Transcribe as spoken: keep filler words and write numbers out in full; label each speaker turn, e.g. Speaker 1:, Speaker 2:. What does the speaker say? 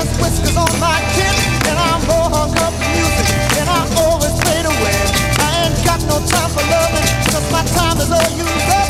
Speaker 1: whiskers on my chin, and I'm more hung up with music, and I always fade away. I ain't got no time for loving, cause my time is all used up.